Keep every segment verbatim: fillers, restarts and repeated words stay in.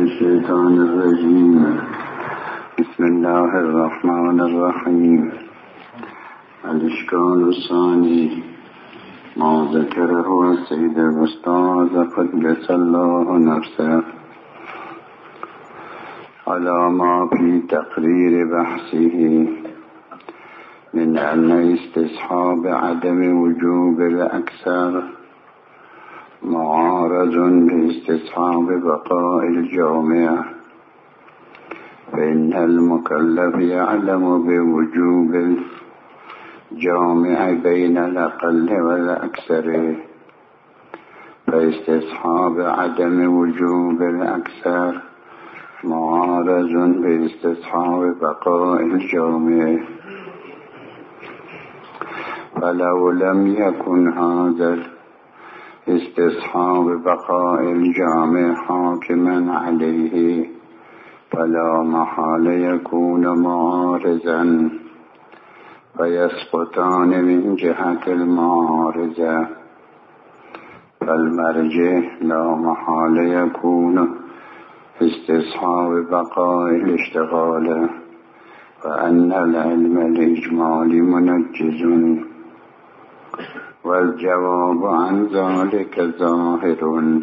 الشيطان الرجيم. بسم الله الرحمن الرحيم. الإشكال الثاني ما ذكره السيد الأستاذ قدس الله نفسه على ما في تقرير بحثه من أن استصحاب عدم وجوب الأكثر معارض باستصحاب بقاء الجامع، فإن المكلف يعلم بوجوب الجامع بين الأقل والأكثر، فاستصحاب عدم وجوب الأكثر معارض باستصحاب بقاء الجامع. فلو لم يكن هذا استصحاب بقاء الجامع حاكما عليه فلا محال يكون معارضا، فيسقطان من جهة المعارضة. فالمرجع لا محال يكون استصحاب بقاء الاشتغال، وأن العلم الإجمالي منجز، والجواب عن ذلك ظاهر،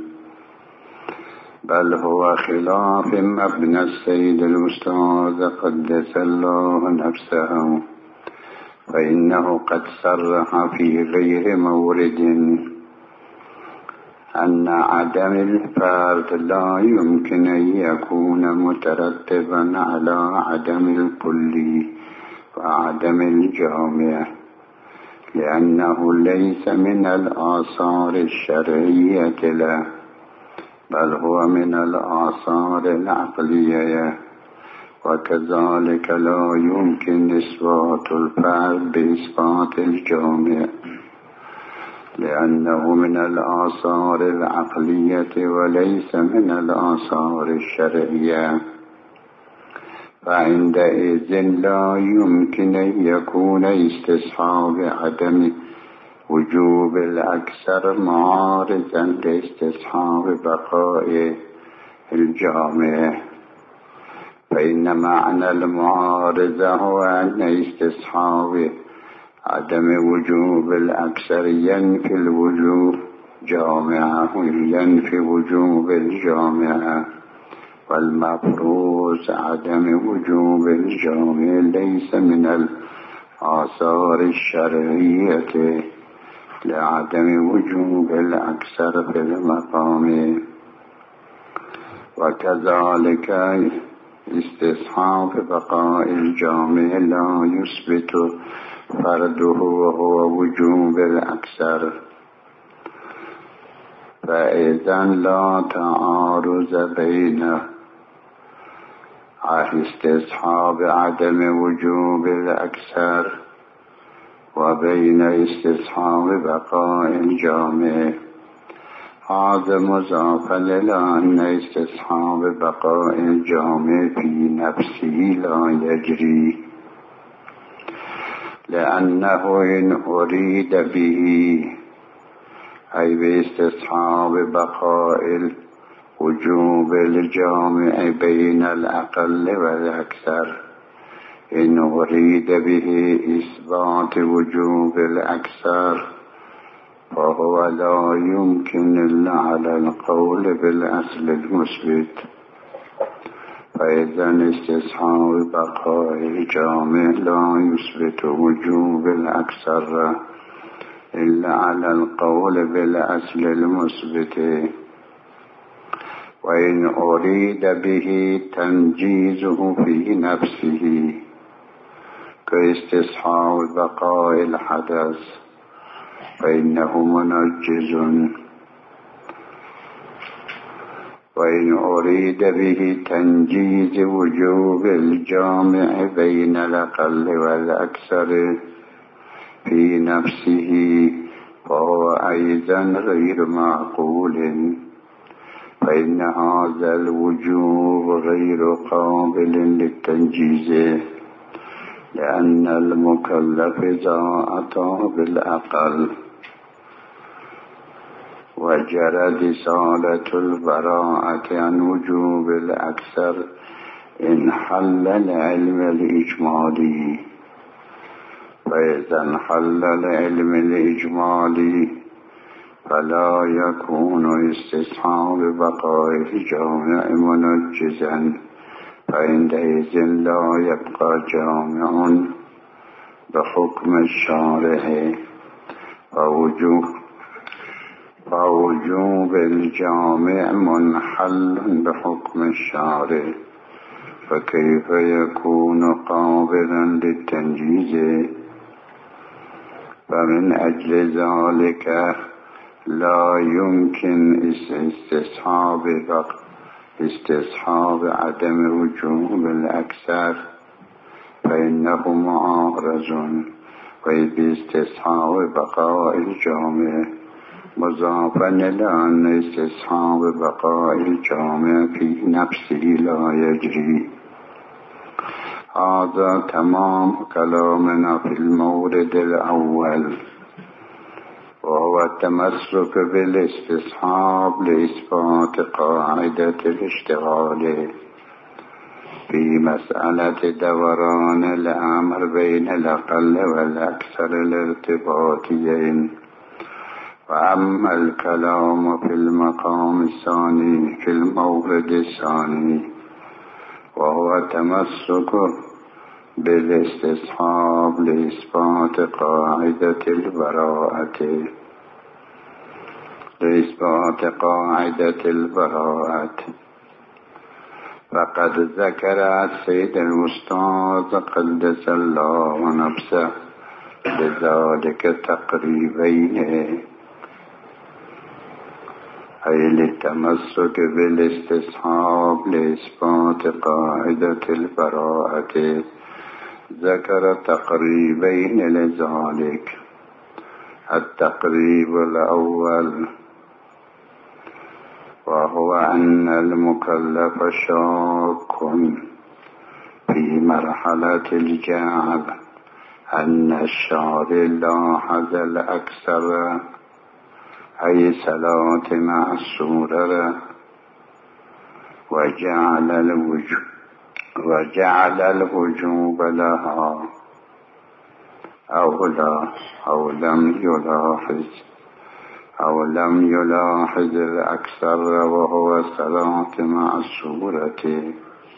بل هو خلاف مبنى السيد الأستاذ قدس الله نفسه، فإنه قد صرح في غير مورد أن عدم الفرد لا يمكن أن يكون مترتبا على عدم الكلي وعدم الجامع، لأنه ليس من الآثار الشرعية له، بل هو من الآثار العقلية. وكذلك لا يمكن إثبات الفرد بإثبات الجامع، لأنه من الآثار العقلية وليس من الآثار الشرعية، فعندئذ لا يمكن أن يكون استصحاب عدم وجوب الأكثر معارضا لاستصحاب بقاء الجامع، فإن معنى المعارضة هو أن استصحاب عدم وجوب الأكثر ينفي الوجوب جامعه ينفي وجوب الجامعة، والمفروض عدم وجوب الجامع ليس من الآثار الشرعية لعدم وجوب الأكثر في المقام. وكذلك استصحاب بقاء الجامع لا يثبت فرده وهو وجوب الأكثر، فإذا لا تعارض بين استصحاب عدم وجوب الأكثر وبين استصحاب بقاء الجامع. هذا مضافا إلى أن استصحاب بقاء الجامع في نفسه لا يجري، لأنه إن أريد به أي باستصحاب بقاء وجوب الجامع بين الأقل والأكثر، إن أريد به إثبات وجوب الأكثر فهو لا يمكن إلا على القول بالأصل المثبت، فإذا استصحاب بقاء الجامع لا يثبت وجوب الأكثر إلا على القول بالأصل المثبت. وإن أريد به تنجيزه في نفسه كاستصحاب بقاء الحدث فإنه منجز. وإن أريد به تنجيز وجوب الجامع بين الأقل والأكثر في نفسه فهو أيضا غير معقول، فإن هذا الوجوب غير قابل للتنجيز، لأن المكلف إذا أتى بالأقل وجرت إصالة البراءة عن وجوب الأكثر إن حل العلم الإجمالي. فإذا انحل العلم الإجمالي فلا يكون استصحاب بقاء الجامع منجزا، فعندئذ لا يبقى جامع بحكم الشارع، فوجوب فوجوب الجامع منحل بحكم الشارع، فكيف يكون قابلا للتنجيز؟ فمن أجل ذلك لا يمكن استصحاب استصحاب عدم وجوب الأكثر، فإنه معارض، وباستصحاب بقاء الجامع مضافا إلى أن استصحاب بقاء الجامع في نفسه لا يجري. هذا تمام كلامنا في المورد الأول، وهو التمسك بالاستصحاب لإثبات قاعدة الاشتغال في مسألة دوران الأمر بين الأقل والأكثر الارتباطيين. وأما الكلام في المقام الثاني في المورد الثاني، وهو التمسك بالاستصحاب لإثبات قاعدة البراءة لإثبات قاعدة البراءة فقد ذكر السيد الأستاذ قدس الله نفسه لذلك تقريبين، أي للتمسك بالاستصحاب لإثبات قاعدة البراءة ذكر تقريبين لذلك. التقريب الأول وهو أن المكلف شاك في مرحلة الجعل أن الشارع لاحظ الأكثر أي صلاة مع السورة وجعل الوجوب وجعل الوجوب لها أو لا أو لم يلاحظ أو لم يلاحظ الأكثر وهو الصلاة مع السورة.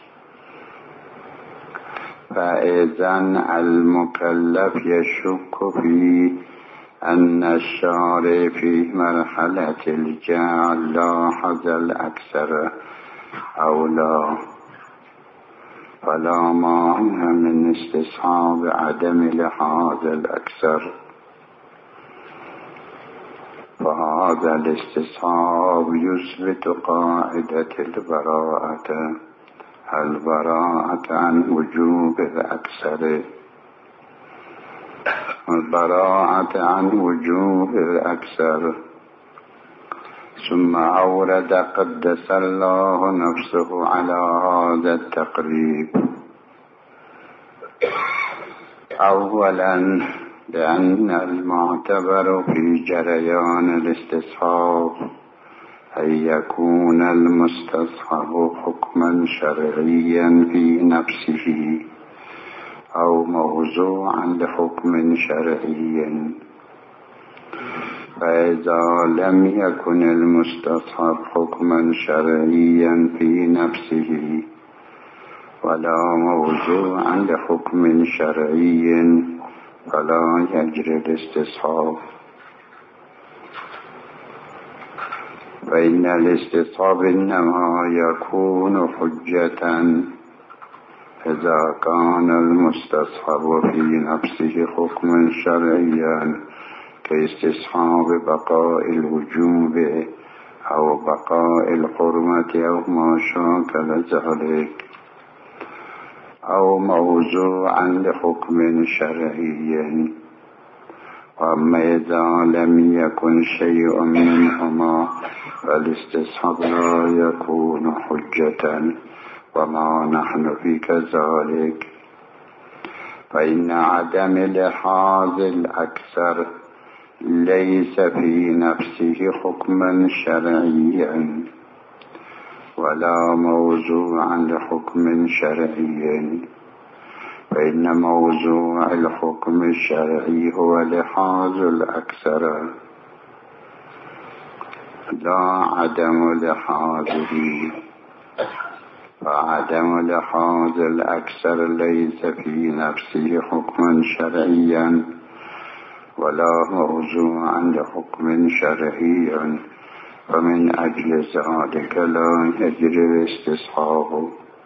فإذا المكلف يشك في أن الشارع في مرحلة الجعل لاحظ الأكثر أو لا، فلا مانع من استصحاب عدم لحاظ الأكثر، فهذا الاستصحاب يثبت قاعدة البراءة البراءة عن وجوب الأكثر البراءة عن وجوب الأكثر. ثم أورد قدس الله نفسه على هذا التقريب أولا لأن المعتبر في جريان الاستصحاب أن يكون المستصحب حكما شرعيا في نفسه أو موضوعا لحكم شرعي. فإذا لم يكن المستصحب حكما شرعيا في نفسه ولا موضوعا لحكم شرعي فلا يجري الاستصحاب. فإن الاستصحاب إنما يكون حجة إذا كان المستصحب في نفسه حكما شرعيا كاستصحاب بقاء الوجوب أو بقاء الحرمة أو ما شاكل ذلك، أو موضوعا لحكم شرعي. وأما إذا لم يكن شيء منهما فالاستصحاب لا يكون حجة، وما نحن في كذلك. فإن عدم لحاظ الأكثر ليس في نفسه حكما شرعيا ولا موضوعا لحكم شرعي، فإن موضوع الحكم الشرعي هو لحاظ الأكثر لا عدم لحاظه، فعدم لحاظ الأكثر ليس في نفسه حكما شرعيا ولا موضوعا لحكم شرعي، ومن أجل ذلك لا يجري الاستصحاب،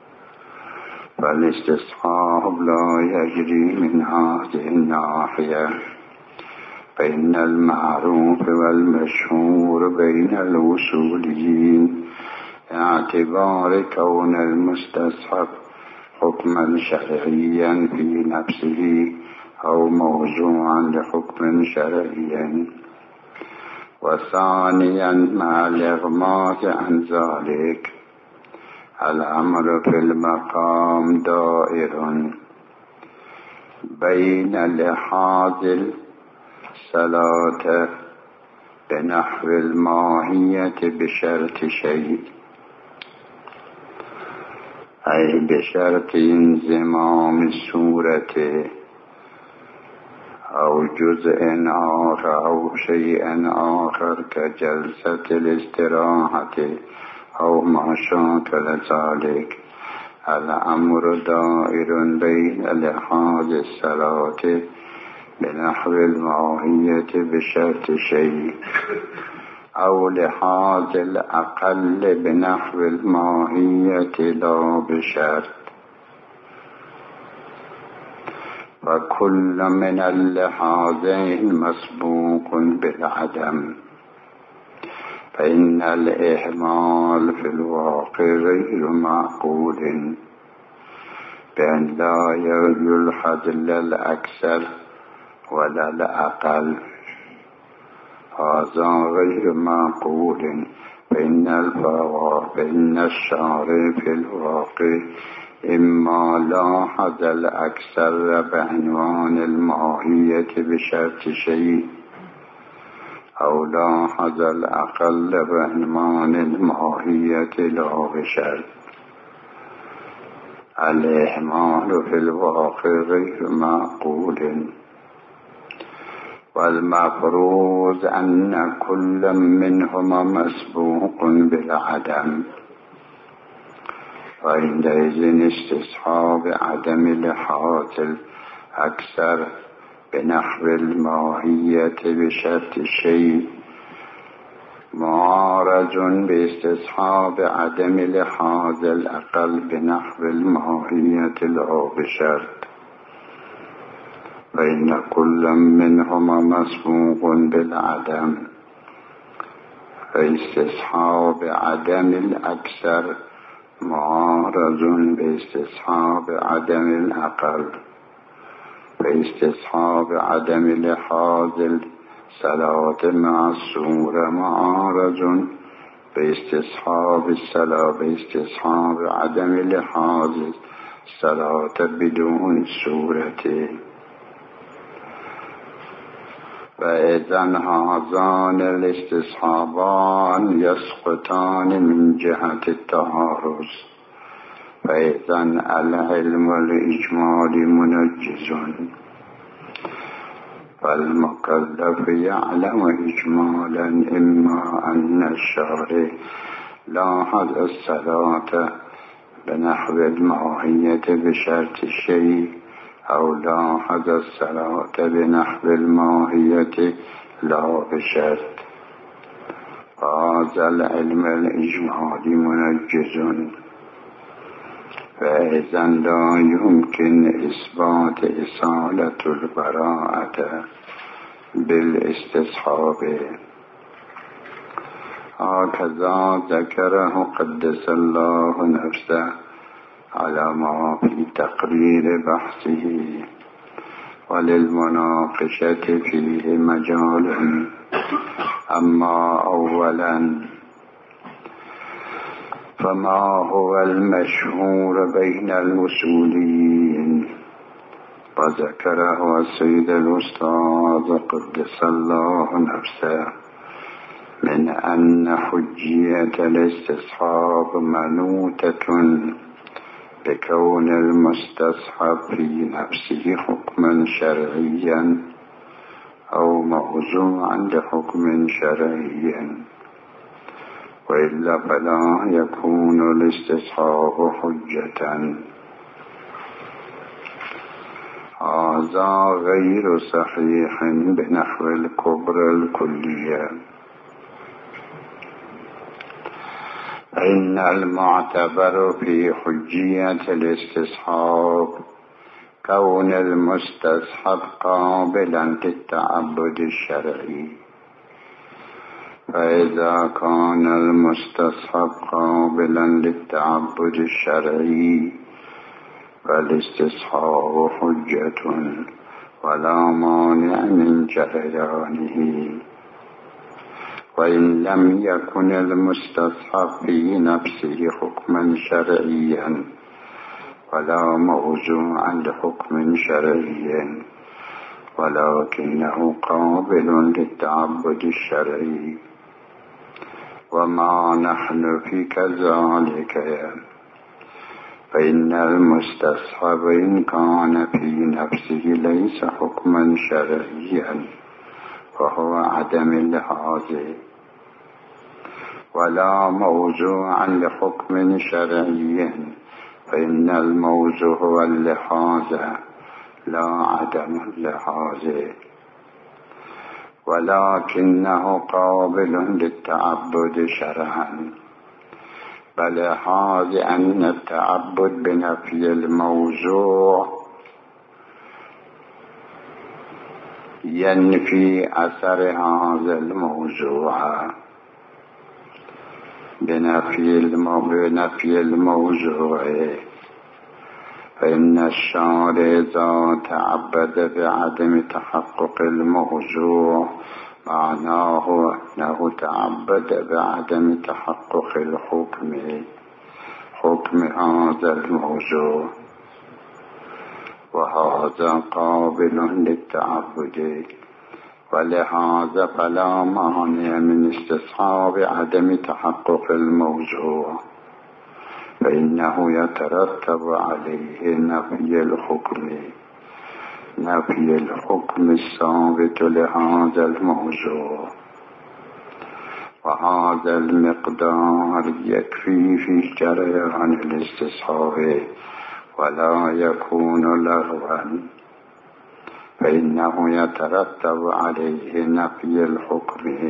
فالاستصحاب لا يجري من هذه الناحية، فإن المعروف والمشهور بين الوصوليين اعتبار كون المستصحب حكما شرعيا في نفسه أو موضوعا لحكم شرعي، وثانيا مع الإغماض عن ذلك الأمر في المقام دائر بين لحاظ الصلاة بنحو الماهية بشرط شيء، أي بشرط انضمام الصورة أو جزء آخر أو شيء آخر كجلسة الاستراحة أو ما شاكل ذلك. الأمر دائر بين لحاظ الصلاة بنحو الماهية بشرط شيء أو لحاظ الأقل بنحو الماهية لا بشرط، وكل من اللحاظين مسبوق بالعدم، فإن الإهمال في الواقع غير معقول بأن لا يلحظ لا الأكثر ولا الأقل، هذا غير معقول، فإن الفواق فإن الشارع في الواقع إما لاحظ الأكثر بعنوان الماهية بشرط شيء أو لاحظ الأقل بعنوان الماهية لا بشرط. الإهمال في الواقع غير معقول، والمفروض أن كل منهما مسبوق بالعدم، وعندئذ استصحاب عدم لحاظ الأكثر بنحو الماهية بشرط الشيء معارض باستصحاب عدم لحاظ الأقل بنحو الماهية لا بشرط، فإن كل منهما مسبوق بالعدم، فاستصحاب عدم الأكثر معارض باستصحاب عدم الأقل، فاستصحاب عدم لحاظ الصلاة مع الصورة معارض باستصحاب الصلاة باستصحاب عدم لحاظ الصلاة بدون الصورة. فإذا هذان الاستصحابان يسقطان من جهة التعارض، فإذا العلم والإجمال منجز، فالمكلف يعلم إجمالا إما أن الشارع لاحظ الصلاة بنحو الماهية بشرط الشيء أو لاحظ الصلاة بنحو الماهية لا بشرط، فهذا العلم الإجمالي منجز، فإذا لا يمكن إثبات إصالة البراءة بالاستصحاب. هكذا ذكره قدس الله نفسه على ما في تقرير بحثه، وللمناقشة فيه مجال. أما أولا فما هو المشهور بين الوصوليين؟ وذكره السيد الأستاذ قدس الله نفسه من أن حجية الاستصحاب منوطة بكون المستصحب في نفسه حكما شرعيا أو موضوعا لحكم شرعي، وإلا فلا يكون الاستصحاب حجة. هذا غير صحيح بنحو الكبرى الكلية. إن المعتبر في حجية الاستصحاب كون المستصحب قابلا للتعبد الشرعي، فإذا كان المستصحب قابلا للتعبد الشرعي فالاستصحاب حجة ولا مانع من جريانه. وإن لم يكن المستصحب في نفسه حكما شرعيا ولا موضوعا لحكم شرعي، ولكنه قابل للتعبد الشرعي، وما نحن في كذلك، فإن المستصحب إن كان في نفسه ليس حكما شرعيا فهو عدم اللحاظ، ولا موضوعا لحكم شرعي، فإن الموضوع هو اللحاظ لا عدم اللحاظ، ولكنه قابل للتعبد شرعا، بلحاظ أن التعبد بنفي الموضوع ينفي أثر هذا الموضوع، بنفي بنفي الموضوع، فإن الشارع إذا تعبد بعدم تحقق الموضوع معناه أنه تعبد بعدم تحقق الحكم، حكم هذا الموضوع، وهذا قابل للتعبد، ولهذا فلا مانع من استصحاب عدم تحقق الموضوع، فإنه يترتب عليه نفي الحكم، نفي الحكم الثابت لهذا الموضوع، وهذا المقدار يكفي في جريان الاستصحاب ولا يكون لغوا، فإنه يترتب عليه نفي الحكم،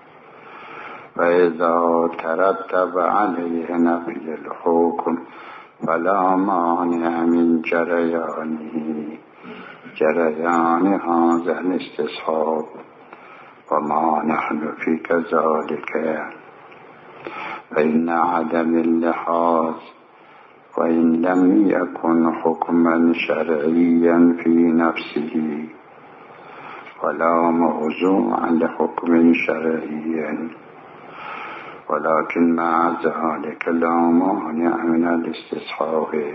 فإذا ترتب عليه نفي الحكم فلا مانع من جريانه، جريان هذا الاستصحاب، وما نحن في كذلك، فإن عدم اللحاظ وإن لم يكن حكما شرعيا في نفسه ولا موضوعا لحكم شرعي، ولكن مع ذلك لا مانع من الاستصحاب،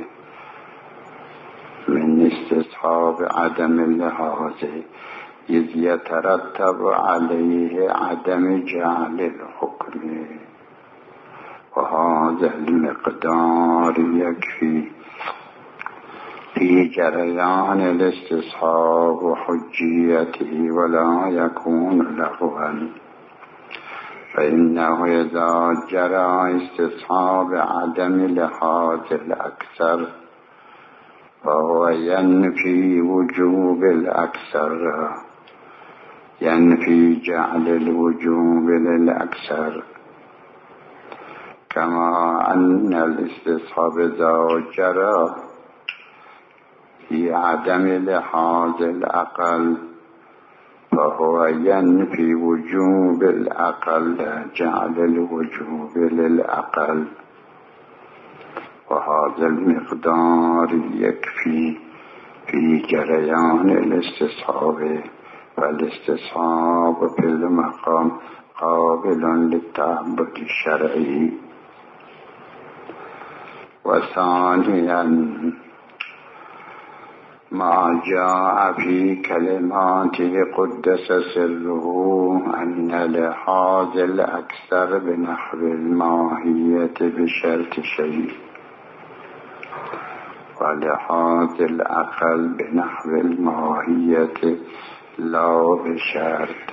من استصحاب عدم اللحاظ، إذ يترتب عليه عدم جعل الحكم، وهذا المقدار يكفي في جريان الاستصحاب وحجيته ولا يكون لغوا، فإنه إذا جرى استصحاب عدم لحاظ الأكثر فهو ينفي وجوب الأكثر، ينفي جعل الوجوب للأكثر، كما أن الاستصحاب إذا جرى في عدم لحاظ الأقل فهو ينفي وجوب الأقل، جعل الوجوب للأقل، وهذا المقدار يكفي في جريان الاستصحاب، فالاستصحاب في المقام قابل للتعبد الشرعي. وثانيا ما جاء في كلماته قدس سره أن لحاظ الأكثر بنحو الماهية بشرط شيء، ولحاظ الأقل بنحو الماهية لا بشرط،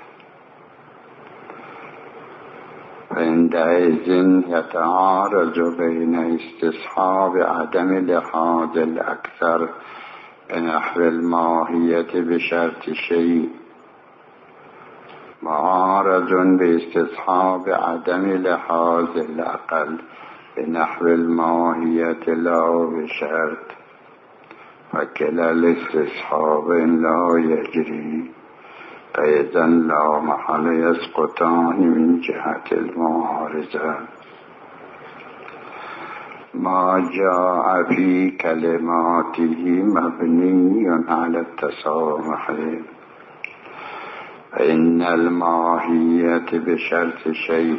فعندئذ يتعارض بين استصحاب عدم لحاظ الأكثر بنحو الماهية بشرط شيء معارض باستصحاب عدم لحاظ الأقل بنحو الماهية لا بشرط، فكلا الاستصحاب لا يجري، فإذا لا محل يسقطان من جهة المعارضة. ما جاء في كلماته مبني على التسامح، فإن الماهية بشرط شيء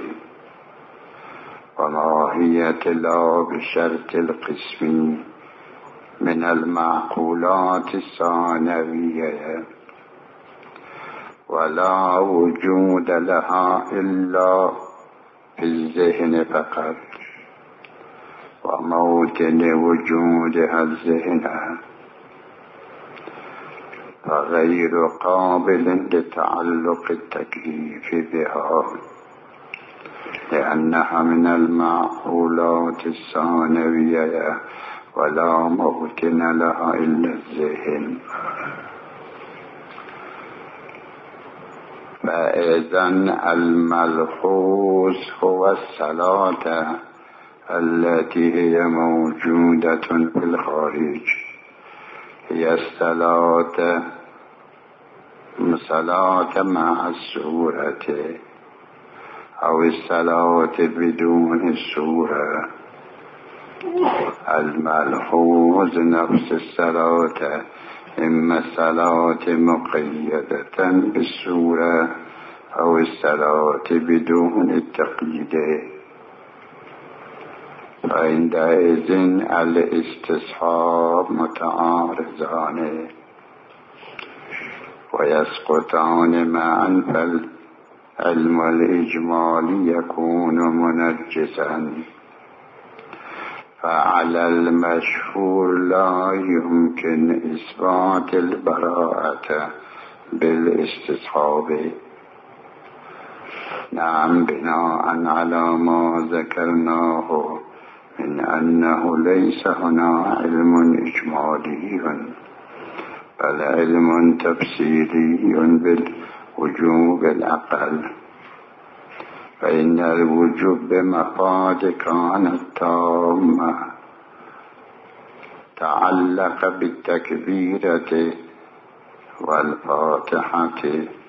وماهية لا بشرط القسم من المعقولات الثانوية، ولا وجود لها إلا في الذهن فقط، وموطن وجودها الذهن، فغير قابل لتعلق التكليف بها، لأنها من المعقولات الثانوية ولا موطن لها إلا الذهن. فإذا الملحوظ هو الصلاة التي هي موجودة في الخارج، هي الصلاة صلاة مع السورة أو الصلاة بدون السورة. الملحوظ نفس الصلاة، إما الصلاة مقيدة بالسورة أو الصلاة بدون التقييد، فعندئذ الاستصحاب متعارضان ويسقطان معا، فالعلم الإجمالي يكون منجزا. فعلى المشهور لا يمكن إثبات البراءة بالاستصحاب، نعم، بناء على ما ذكرناه من أنه ليس هنا علم إجمالي بل علم تفسيري بالوجوب الأقل، فإن الوجوب بمفاد كانت تامة تعلق بالتكبيرة والفاتحة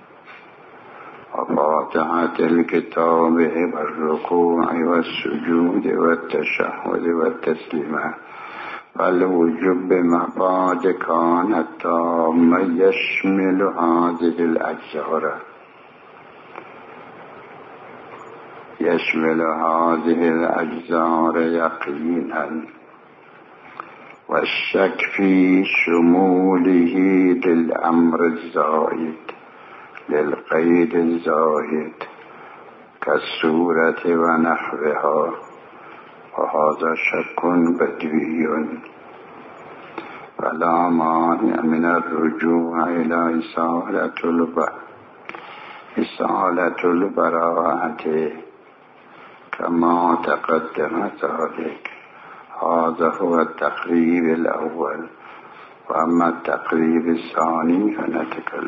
وفاتحة الكتاب والركوع والسجود والتشهد والتسليم، فالوجوب بمفاد كانت تامة يشمل هذه الأجزاء يشمل هذه الأجزاء يقينا، والشك في شموله للأمر الزائد للقيد الزائد كالسورة ونحوها، وهذا شك بدوي، فلا مانع من الرجوع إلى إصالة البراءة كما تقدم ذلك. هذا هو التقريب الأول، وأما التقريب الثاني فنتكلم